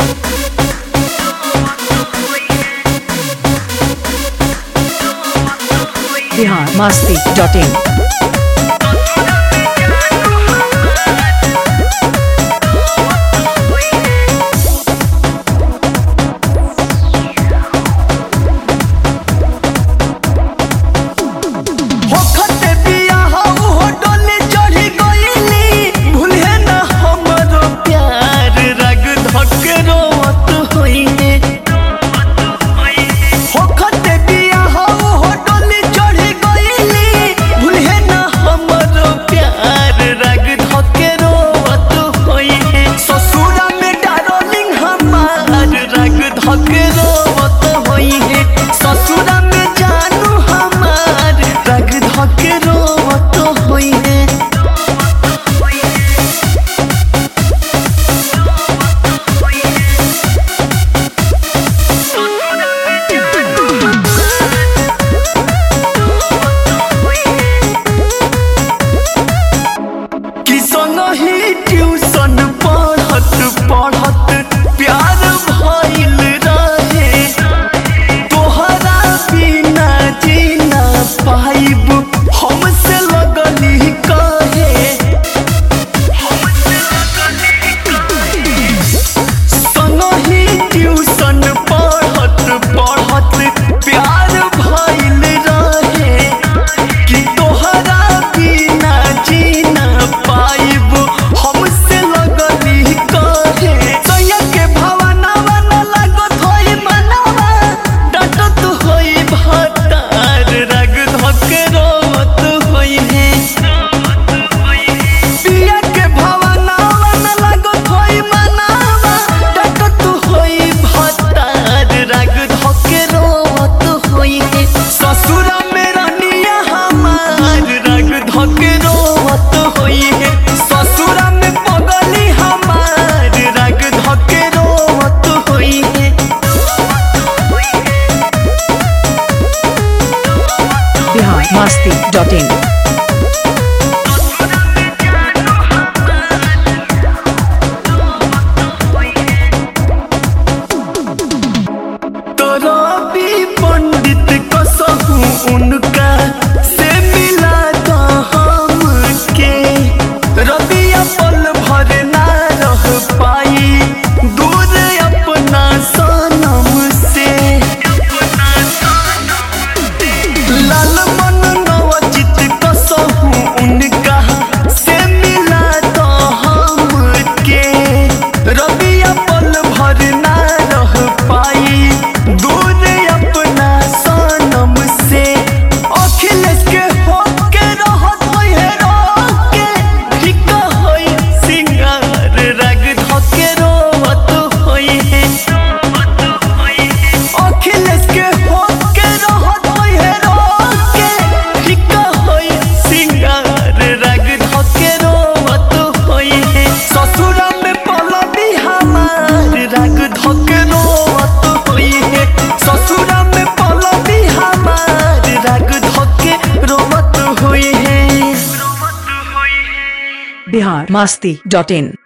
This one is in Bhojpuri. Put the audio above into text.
biharmasti.in ट्यूशन पढ़त पढ़त प्यार भइल रहे तोहरा बिना जीना पाइब हमसे लगली कहे संगही ट्यूशन पढ़त पढ़त प्यार भइल रहे कि तोहरा बिना जीना पाइब हमसे लगली कहे सैया के भावनावा न लागत होई मनावा डटत होई भतार रग धके रोवत होई है पिया के भावनावा न लागत होई मनावा डटत होई भतार रग धके रोवत होई है ससुरा में रानिया हमार रग धके रोवत होई है ससुरा में पगली हमार रग धके रोवत होई है biharmasti.in तोरा भी पंडित कसहू उनका से मिला तो हमके रबिया पल भर ना रह पाई दूर अपना सनम से लाल मन नवचित कसहू उनका से मिला तो हमके रबिया पल भर ना रह पाई दूर अपना सनम से अखिलेश के होके रहत होई है रोके फिका होई सिंगार रग धके रोवत होई है अखिलेश के होके रहत होई है रोके फिका होई सिंगार रग धके रोवत होई है ससुरा में पलबी हमार रग धके रोवत होई है ससुरा में पलबी हमार रग धके रोवत होई है biharmasti.in